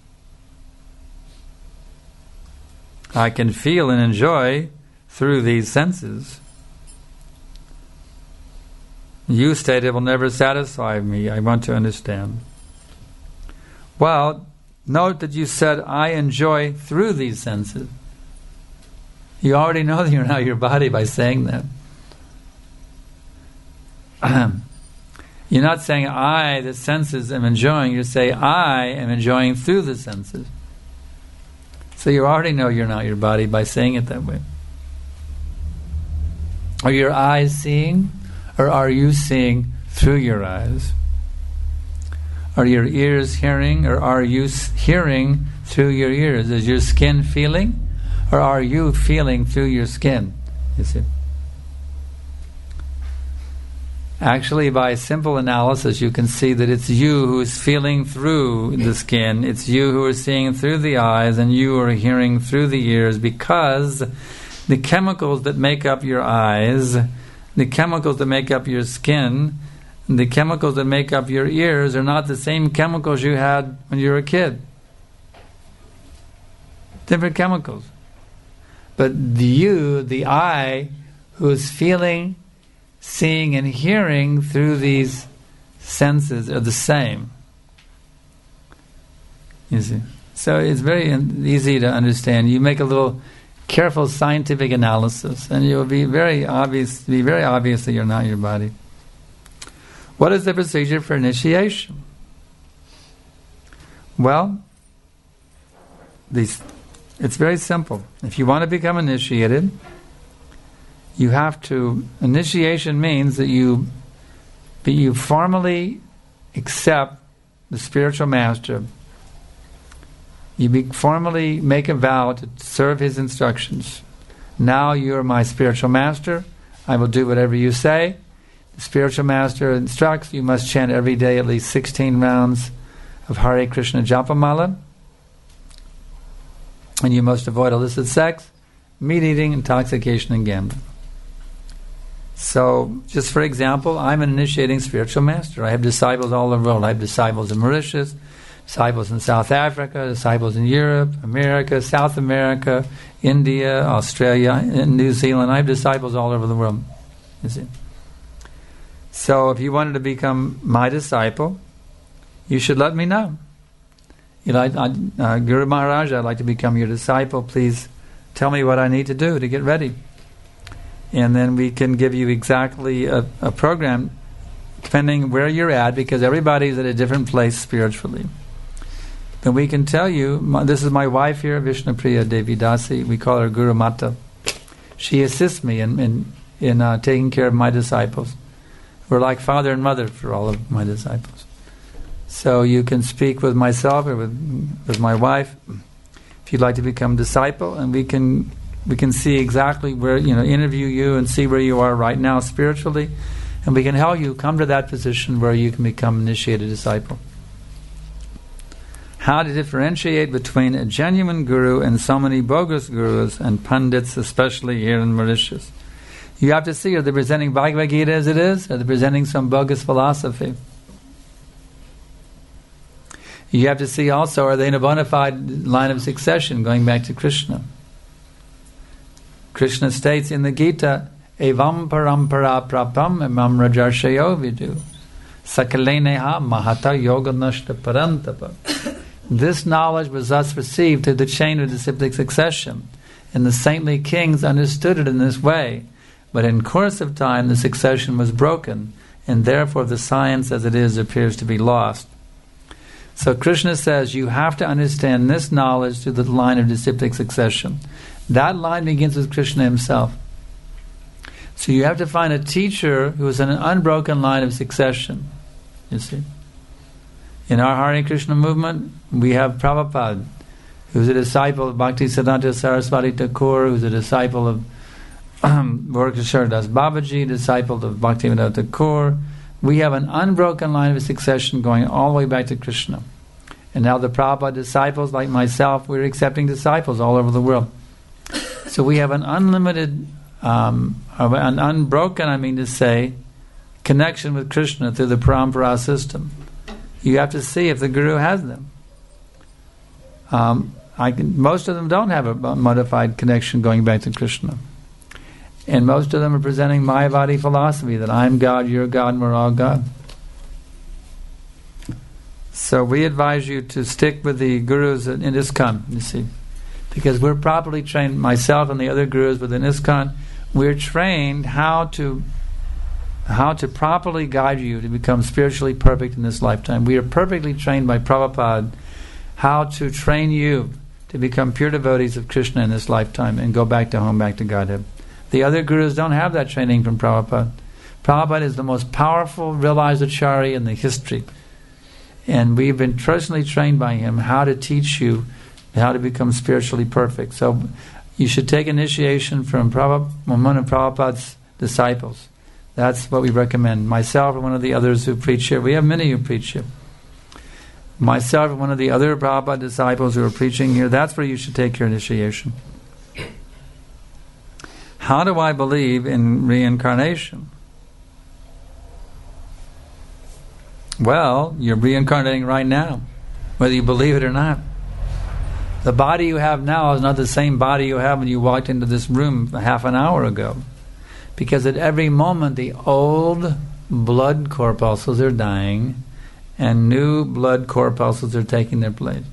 I can feel and enjoy through these senses. You state it will never satisfy me. I want to understand. Well, note that you said, I enjoy through these senses. You already know that you're not your body by saying that. You're not saying, I, the senses, am enjoying. You say, I am enjoying through the senses. So you already know you're not your body by saying it that way. Are your eyes seeing, or are you seeing through your eyes? Are your ears hearing, or are you hearing through your ears? Is your skin feeling, or are you feeling through your skin? You see? Actually, by simple analysis, you can see that it's you who is feeling through the skin, it's you who are seeing through the eyes, and you are hearing through the ears, because the chemicals that make up your eyes, the chemicals that make up your skin, the chemicals that make up your ears are not the same chemicals you had when you were a kid. Different chemicals. But the you, the I, who is feeling, seeing and hearing through these senses are the same. You see? So it's very easy to understand. You make a little careful scientific analysis and you'll be very obvious, be very obvious that you're not your body. What is the procedure for initiation? Well, these, it's very simple. If you want to become initiated, you have to, initiation means that you that you formally accept the spiritual master. You be, formally make a vow to serve his instructions. Now you are my spiritual master. I will do whatever you say. The spiritual master instructs, you must chant every day at least sixteen rounds of Hare Krishna Japamala. And you must avoid illicit sex, meat eating, intoxication, and gambling. So, just for example, I'm an initiating spiritual master. I have disciples all over the world. I have disciples in Mauritius, disciples in South Africa, disciples in Europe, America, South America, India, Australia, and New Zealand. I have disciples all over the world. You see. So, if you wanted to become my disciple, you should let me know. You know, I, uh, Guru Maharaj, I'd like to become your disciple. Please tell me what I need to do to get ready. and then we can give you exactly a, a program depending where you're at, because everybody's at a different place spiritually. Then we can tell you, my, this is my wife here, Vishnupriya Devi Dasi. We call her Guru Mata. She assists me in in, in uh, taking care of my disciples. We're like father and mother for all of my disciples. So you can speak with myself or with with my wife if you'd like to become a disciple, and we can we can see exactly where, you know, interview you and see where you are right now spiritually, and we can help you come to that position where you can become an initiated disciple. How to differentiate between a genuine guru and so many bogus gurus and pundits, especially here in Mauritius. You have to see, are they presenting Bhagavad Gita as it is? Are they presenting some bogus philosophy? You have to see also, are they in a bona fide line of succession going back to Krishna? Krishna states in the Gita, Evam parampara prapam emam rajarshayo vidu sakaleneha mahata yoga nashta parantapa. This knowledge was thus received through the chain of disciplic succession, and the saintly kings understood it in this way. But in course of time, the succession was broken, and therefore the science as it is appears to be lost. So Krishna says you have to understand this knowledge through the line of disciplic succession. That line begins with Krishna himself. So you have to find a teacher who is in an unbroken line of succession. You see? In our Hare Krishna movement, we have Prabhupada, who's a disciple of Bhaktisiddhanta Saraswati Thakur, who's a disciple of um, Gaurkishore Das Babaji, disciple of Bhaktivinoda Thakur. We have an unbroken line of succession going all the way back to Krishna. And now the Prabhupada disciples, like myself, we're accepting disciples all over the world. So we have an unlimited, um, an unbroken, I mean to say, connection with Krishna through the parampara system. You have to see if the Guru has them. Um, I can, most of them don't have a modified connection going back to Krishna. And most of them are presenting Mayavadi philosophy, that I'm God, you're God, and we're all God. So we advise you to stick with the Gurus in ISKCON, you see. Because we're properly trained, myself and the other Gurus within ISKCON, we're trained how to how to properly guide you to become spiritually perfect in this lifetime. We are perfectly trained by Prabhupada how to train you to become pure devotees of Krishna in this lifetime and go back to home, back to Godhead. The other Gurus don't have that training from Prabhupada. Prabhupada is the most powerful realized acharya in the history. And we've been personally trained by him how to teach you how to become spiritually perfect. So you should take initiation from Prabhupada, one of Prabhupada's disciples. That's what we recommend. Myself and one of the others who preach here. We have many who preach here. Myself and one of the other Prabhupada disciples who are preaching here, that's where you should take your initiation. How do I believe in reincarnation? Well, you're reincarnating right now, whether you believe it or not. The body you have now is not the same body you had when you walked into this room half an hour ago. Because at every moment the old blood corpuscles are dying and new blood corpuscles are taking their place.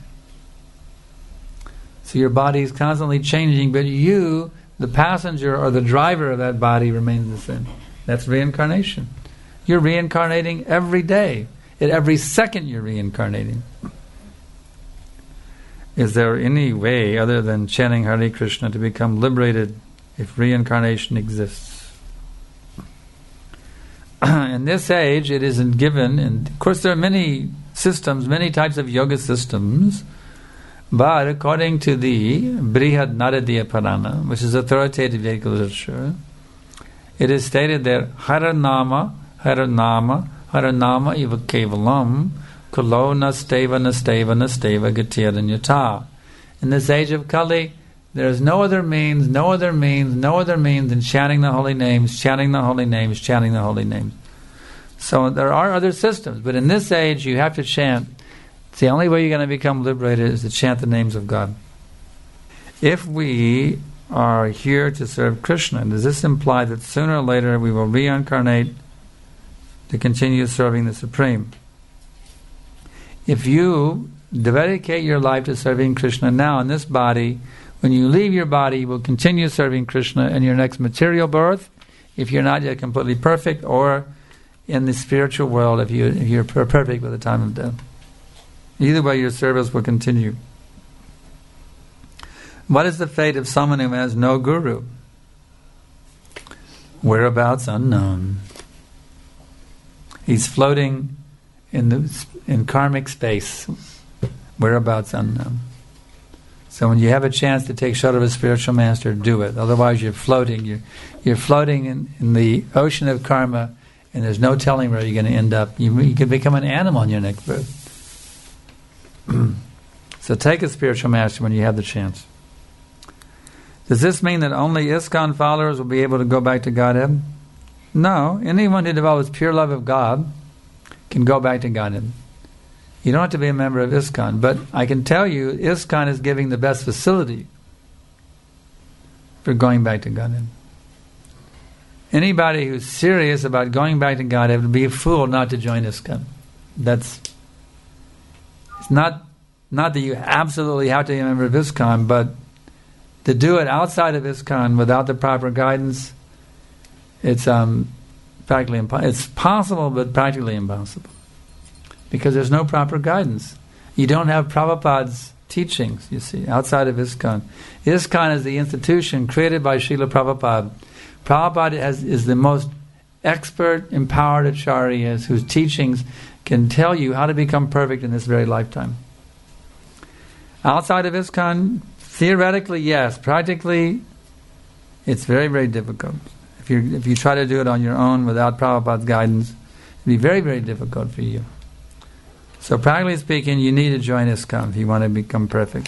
So your body is constantly changing, but you, the passenger or the driver of that body, remains the same. That's reincarnation. You're reincarnating every day. At every second you're reincarnating. Is there any way other than chanting Hare Krishna to become liberated if reincarnation exists? In this age, it isn't given, and of course there are many systems, many types of yoga systems, but according to the Brihad Naradiya Purana, which is authoritative Vedic literature, it is stated that Haranama, Haranama, Haranama iva kevalam, kulo nasteva nasteva nasteva gatiranyata. In this age of Kali, there is no other means, no other means, no other means than chanting the holy names, chanting the holy names, chanting the holy names. So there are other systems, but in this age you have to chant. It's the only way you're going to become liberated is to chant the names of God. If we are here to serve Krishna, does this imply that sooner or later we will reincarnate to continue serving the Supreme? If you dedicate your life to serving Krishna now in this body, When you leave your body, you will continue serving Krishna in your next material birth, if you're not yet completely perfect, or in the spiritual world, if, you, if you're perfect by the time of death. Either way, your service will continue. What is the fate of someone who has no guru? Whereabouts unknown. He's floating in the in karmic space. Whereabouts unknown. So when you have a chance to take shelter of a spiritual master, do it. Otherwise, you're floating. You're you're floating in, in the ocean of karma, and there's no telling where you're going to end up. You, you can become an animal in your next birth. So take a spiritual master when you have the chance. Does this mean that only ISKCON followers will be able to go back to Godhead? No. Anyone who develops pure love of God can go back to Godhead. You don't have to be a member of ISKCON, but I can tell you ISKCON is giving the best facility for going back to Godhead. Anybody who's serious about going back to Godhead would be a fool not to join ISKCON. That's it's not not that you absolutely have to be a member of ISKCON, but to do it outside of ISKCON without the proper guidance, it's um, practically impo- it's possible, but practically impossible, because there's no proper guidance. You don't have Prabhupada's teachings, you see, outside of ISKCON. ISKCON is the institution created by Srila Prabhupada. Prabhupada has, is the most expert, empowered acharyas whose teachings can tell you how to become perfect in this very lifetime. Outside of ISKCON, theoretically, yes. Practically, it's very, very difficult. If you if you try to do it on your own without Prabhupada's guidance, it'd be very, very difficult for you. So practically speaking, you need to join ISKCON if you want to become perfect.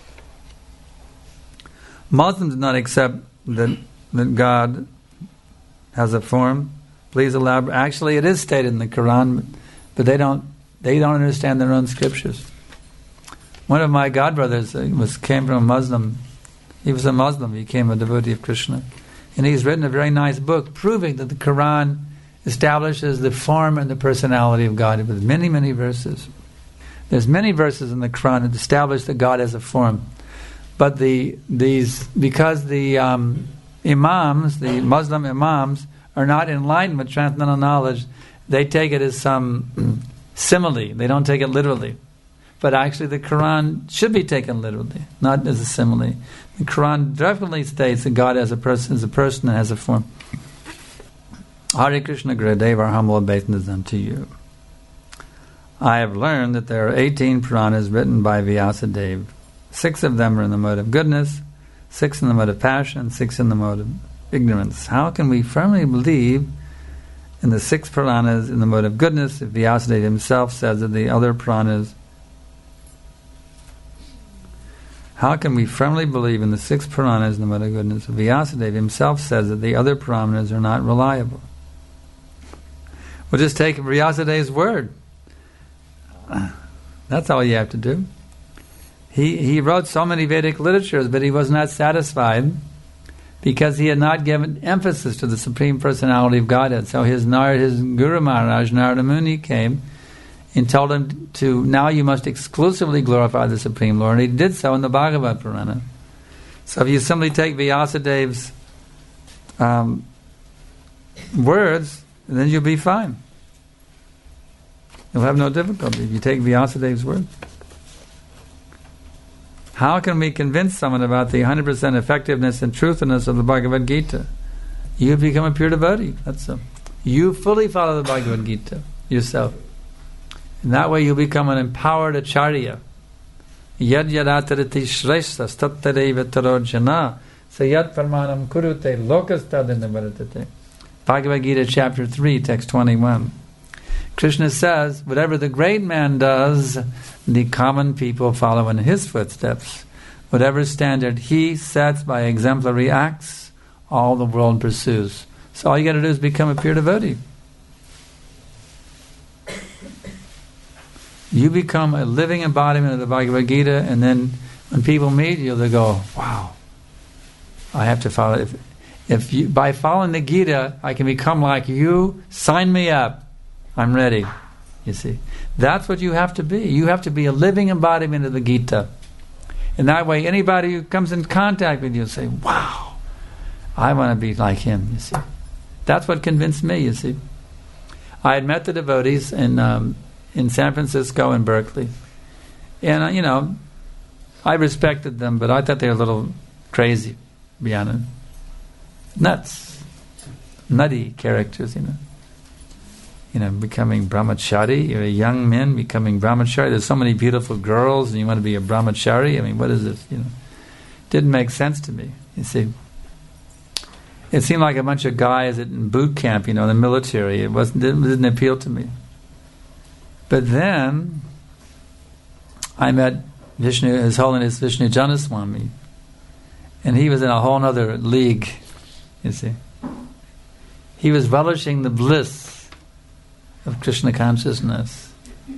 Muslims do not accept that, that God has a form. Please elaborate. Actually, it is stated in the Quran, but they don't they don't understand their own scriptures. One of my godbrothers was came from a Muslim. He was a Muslim. He became a devotee of Krishna. And he's written a very nice book proving that the Quran establishes the form and the personality of God with many, many verses. There's many verses in the Quran that establish that God has a form. But the these because the um, imams, the Muslim imams, are not enlightened with transcendental knowledge, they take it as some simile. They don't take it literally. But actually the Quran should be taken literally, not as a simile. The Quran definitely states that God as a person is a person and has a form. Hare Krishna Gurudev, our humble obeisance unto you. I have learned that there are eighteen Puranas written by Vyasadeva. Six of them are in the mode of goodness, six in the mode of passion, six in the mode of ignorance. How can we firmly believe in the six Puranas in the mode of goodness if Vyasadeva himself says that the other Puranas How can we firmly believe in the six Puranas in the mode of goodness if Vyasadeva himself says that the other Puranas are not reliable? We'll just take Vyasadeva's word. That's all you have to do. He he wrote so many Vedic literatures, but he was not satisfied because he had not given emphasis to the Supreme Personality of Godhead. So his Nard, his Guru Maharaj, Narada Muni, came and told him to, now you must exclusively glorify the Supreme Lord. And he did so in the Bhagavad Purana. So if you simply take Vyasadeva's um, words, then you'll be fine. You'll have no difficulty if you take Vyasadeva's words. How can we convince someone about the one hundred percent effectiveness and truthfulness of the Bhagavad Gita? You become a pure devotee. That's so. You fully follow the Bhagavad Gita yourself. And that way you become an empowered acharya. Yad yadatarati shreshtas tattareva tarojana sayat parmanam kurute lokastadinavaratate. Bhagavad Gita chapter three, text twenty-one. Krishna says, whatever the great man does, the common people follow in his footsteps. Whatever standard he sets by exemplary acts, all the world pursues. So all you got to do is become a pure devotee. You become a living embodiment of the Bhagavad Gita, and then when people meet you, they go, wow, I have to follow. If, if you, by following the Gita, I can become like you, sign me up. I'm ready. You see. That's what you have to be. You have to be a living embodiment of the Gita. And that way, anybody who comes in contact with you will say, wow, I want to be like him, you see. That's what convinced me, you see. I had met the devotees in um, in San Francisco and Berkeley. And, uh, you know, I respected them, but I thought they were a little crazy, to be honest. Nuts. Nutty characters, you know. You know, becoming brahmachari, you're a young men becoming brahmachari. There's so many beautiful girls, and you want to be a brahmachari. I mean, what is this? You know, didn't make sense to me. You see, it seemed like a bunch of guys in boot camp, you know, in the military. It wasn't didn't, didn't appeal to me. But then I met Vishnu, His Holiness Vishnu Janaswami, and he was in a whole other league. You see, he was relishing the bliss of Krishna consciousness.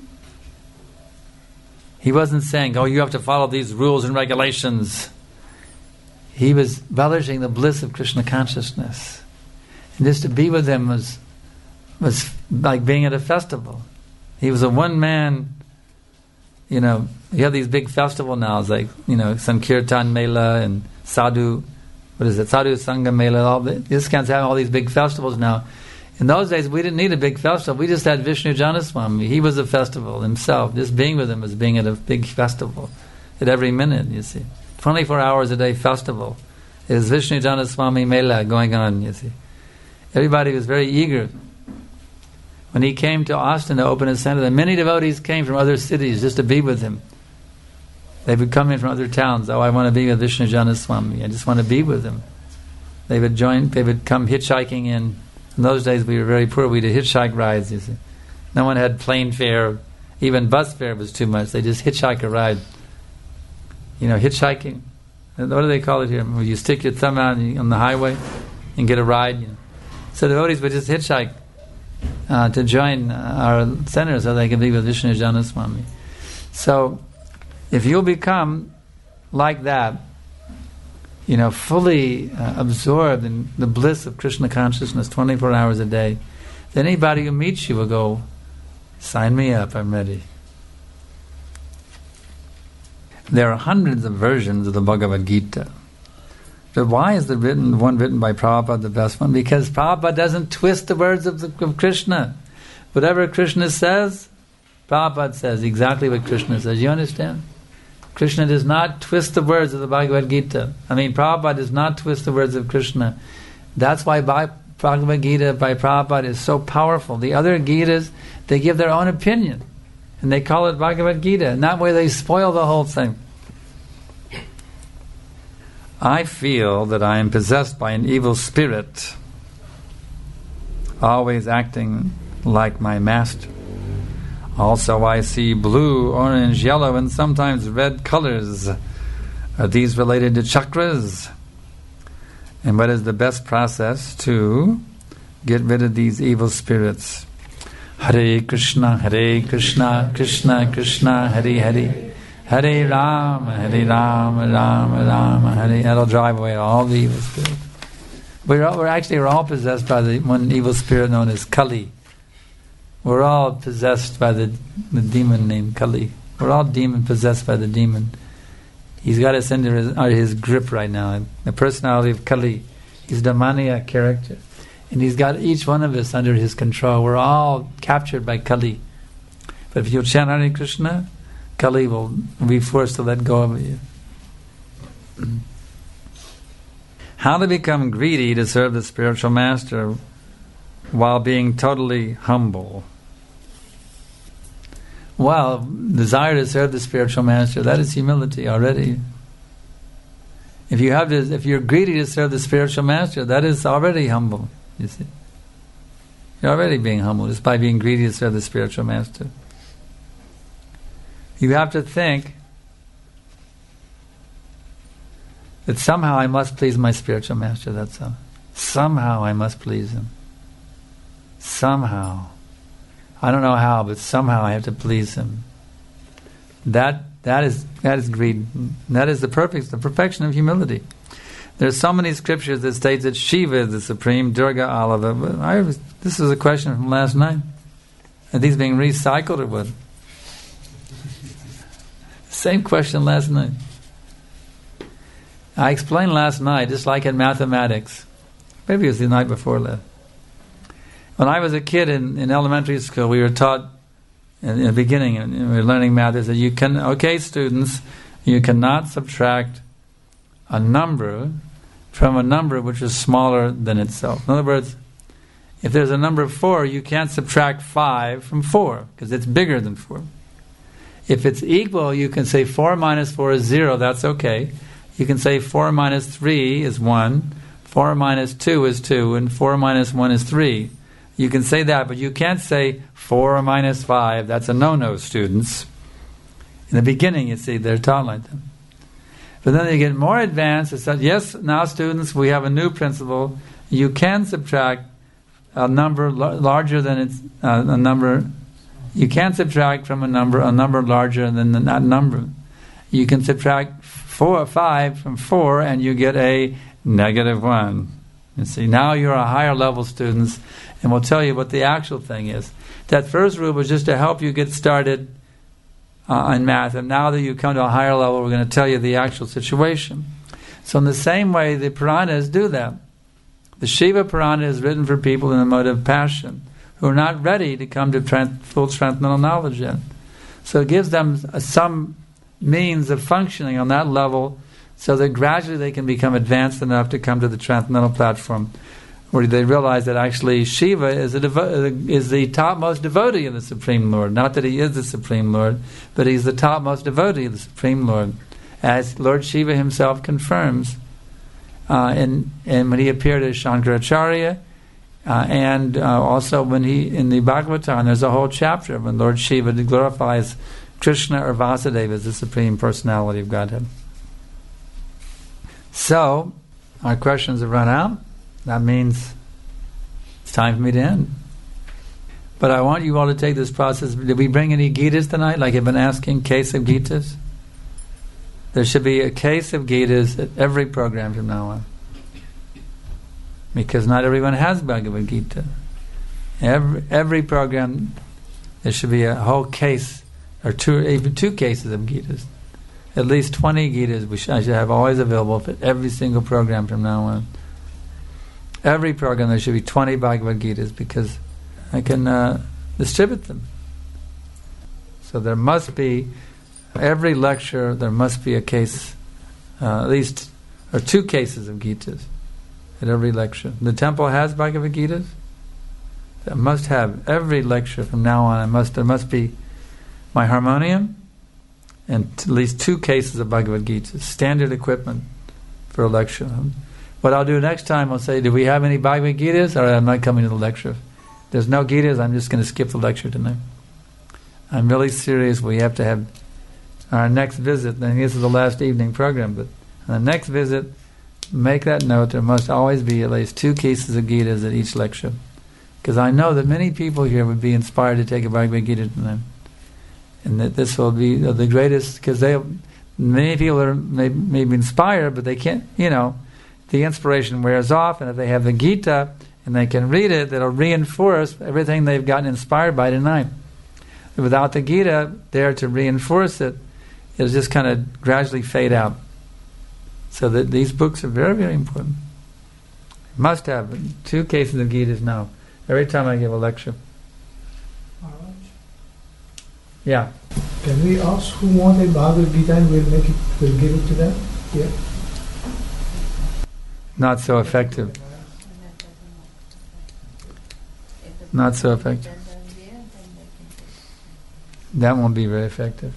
He wasn't saying, oh, you have to follow these rules and regulations. He was relishing the bliss of Krishna consciousness. And just to be with him was was like being at a festival. He was a one-man, you know, you have these big festivals now, it's like, you know, Sankirtan Mela and Sadhu, what is it, Sadhu Sangha Mela, all the, this kinds have all these big festivals now. In those days, we didn't need a big festival. We just had Vishnu Janaswami. He was a festival himself. Just being with him was being at a big festival at every minute, you see. twenty-four hours a day festival. It was Vishnu Janaswami Mela going on, you see. Everybody was very eager. When he came to Austin to open his center, many devotees came from other cities just to be with him. They would come in from other towns. Oh, I want to be with Vishnu Janaswami. I just want to be with him. They would join, they would come hitchhiking in. In those days we were very poor. We did hitchhike rides, you see. No one had plane fare. Even bus fare was too much. They just hitchhike a ride. You know, hitchhiking. What do they call it here? Where you stick your thumb out on the highway and get a ride. You know. So the devotees would just hitchhike uh, to join our center so they could be with Vishnu Janaswami. So if you'll become like that, you know, fully uh, absorbed in the bliss of Krishna consciousness twenty-four hours a day, then anybody who meets you will go, sign me up, I'm ready. There are hundreds of versions of the Bhagavad Gita. But why is the written one written by Prabhupada the best one? Because Prabhupada doesn't twist the words of, the, of Krishna. Whatever Krishna says, Prabhupada says exactly what Krishna says. You understand? Krishna does not twist the words of the Bhagavad Gita. I mean, Prabhupada does not twist the words of Krishna. That's why Bhagavad Gita by Prabhupada is so powerful. The other Gitas, they give their own opinion. And they call it Bhagavad Gita. And that way they spoil the whole thing. I feel that I am possessed by an evil spirit, always acting like my master. Also, I see blue, orange, yellow, and sometimes red colors. Are these related to chakras? And what is the best process to get rid of these evil spirits? Hare Krishna, Hare Krishna, Krishna Krishna, Hare Hare, Hare Rama, Hare Rama, Rama Rama, Hare. That'll drive away all the evil spirits. We're, all, we're actually we're all possessed by the one evil spirit known as Kali. We're all possessed by the, the demon named Kali. We're all demon possessed by the demon. He's got us under his, under his grip right now. The personality of Kali. He's the Mania character. And he's got each one of us under his control. We're all captured by Kali. But if you chant Hare Krishna, Kali will be forced to let go of you. How to become greedy to serve the spiritual master while being totally humble. Well, desire to serve the spiritual master, that is humility already. If you have this, if you're greedy to serve the spiritual master, that is already humble, you see. You're already being humble just by being greedy to serve the spiritual master. You have to think that somehow I must please my spiritual master, that's all. Somehow I must please him. Somehow. I don't know how, but somehow I have to please him. That that is that is greed. That is the perfect the perfection of humility. There are so many scriptures that state that Shiva is the supreme, Durga Alava. But I was, this is a question from last night. Are these being recycled or what? Same question last night. I explained last night, just like in mathematics, maybe it was the night before that. When I was a kid in, in elementary school, we were taught in, in the beginning, and we were learning math, is that you can, okay students, you cannot subtract a number from a number which is smaller than itself. In other words, if there's a number four, you can't subtract five from four, because it's bigger than four. If it's equal, you can say four minus four is zero, that's okay. You can say four minus three is one, four minus two is two, and four minus one is three. You can say that, but you can't say four minus five. That's a no-no, students. In the beginning, you see, they're taught like that. But then they get more advanced. It says, yes, now students, we have a new principle. You can subtract a number l- larger than it's uh, a number. You can subtract from a number a number larger than the, that number. You can subtract four, five from four, and you get a negative one. You see, now you're a higher level students, and we'll tell you what the actual thing is. That first rule was just to help you get started uh, in math, and now that you come to a higher level, we're going to tell you the actual situation. So in the same way, the Puranas do that. The Shiva Purana is written for people in the mode of passion, who are not ready to come to trans- full transcendental knowledge yet. So it gives them uh, some means of functioning on that level, so that gradually they can become advanced enough to come to the transcendental platform, where they realize that actually Shiva is, a devo- is the topmost devotee of the Supreme Lord. Not that he is the Supreme Lord, but he's the topmost devotee of the Supreme Lord, as Lord Shiva himself confirms uh, in, in when he appeared as Shankaracharya, uh, and uh, also when he in the Bhagavatam, there's a whole chapter when Lord Shiva glorifies Krishna or Vasudeva as the Supreme Personality of Godhead. So, our questions have run out. That means it's time for me to end. But I want you all to take this process. Did we bring any Gitas tonight? Like I've been asking, case of Gitas? There should be a case of Gitas at every program from now on. Because not everyone has Bhagavad Gita. Every, every program, there should be a whole case, or two, even two cases of Gitas. At least twenty Gitas we should, I should have always available for every single program from now on. Every program there should be twenty Bhagavad Gitas, because I can uh, distribute them. So there must be, every lecture, there must be a case, uh, at least, or two cases of Gitas at every lecture. The temple has Bhagavad Gitas. I must have every lecture from now on. I must. There must be my harmonium and at least two cases of Bhagavad Gita, standard equipment for a lecture. What I'll do next time, I'll say, do we have any Bhagavad Gitas? Or I'm not coming to the lecture. If there's no Gitas, I'm just going to skip the lecture tonight. I'm really serious. We have to have our next visit, and this is the last evening program, but on the next visit, make that note, there must always be at least two cases of Gitas at each lecture. Because I know that many people here would be inspired to take a Bhagavad Gita tonight. And that this will be the greatest, because they, many people are may, may be inspired, but they can't, you know, the inspiration wears off, and if they have the Gita and they can read it, that'll reinforce everything they've gotten inspired by tonight. Without the Gita there to reinforce it, it'll just kind of gradually fade out. So that these books are very, very important. Must have two cases of Gitas now, every time I give a lecture. Yeah. Can we ask who wants a Bhagavad Gita and we'll make it, we'll give it to them? Yeah. Not so effective. Not so effective. That won't be very effective.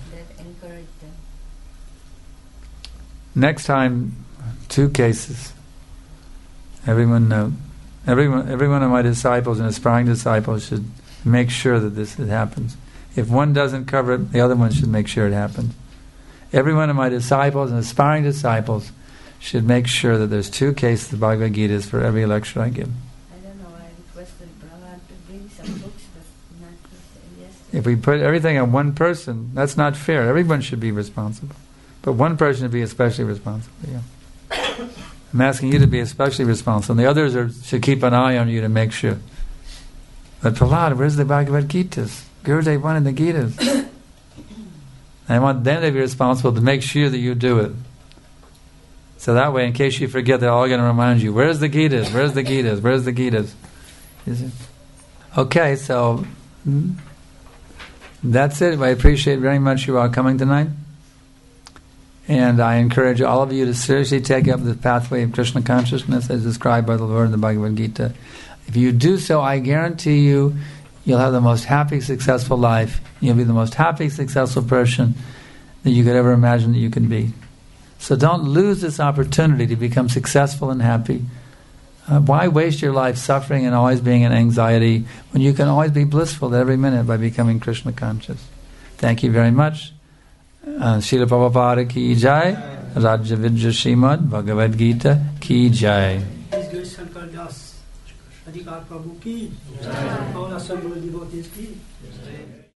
Next time, two cases. Everyone know. Everyone, every one of my disciples and aspiring disciples should make sure that this happens. If one doesn't cover it, the other one should make sure it happens. Every one of my disciples and aspiring disciples should make sure that there's two cases of Bhagavad Gitas for every lecture I give. I don't know, I requested Brahma to bring some books, but not yesterday. If we put everything on one person, that's not fair. Everyone should be responsible. But one person should be especially responsible. Yeah. I'm asking you to be especially responsible. And the others are, should keep an eye on you to make sure. But Prahlad, where's the Bhagavad Gitas? Gurudev wanted the Gitas. I want them to be responsible to make sure that you do it. So that way, in case you forget, they're all going to remind you, where's the Gitas? Where's the Gitas? Where's the Gitas? You see? Okay, so mm, that's it. I appreciate very much you all coming tonight. And I encourage all of you to seriously take up the pathway of Krishna consciousness as described by the Lord in the Bhagavad Gita. If you do so, I guarantee you, you'll have the most happy, successful life. You'll be the most happy, successful person that you could ever imagine that you can be. So don't lose this opportunity to become successful and happy. Uh, why waste your life suffering and always being in anxiety when you can always be blissful every minute by becoming Krishna conscious? Thank you very much. Uh, Srila Prabhupada ki jai, Raja Vidya Srimad Bhagavad Gita ki jai. His Grace Shankar Das, Adhikar Prabhu ki, all assembled devotees ki.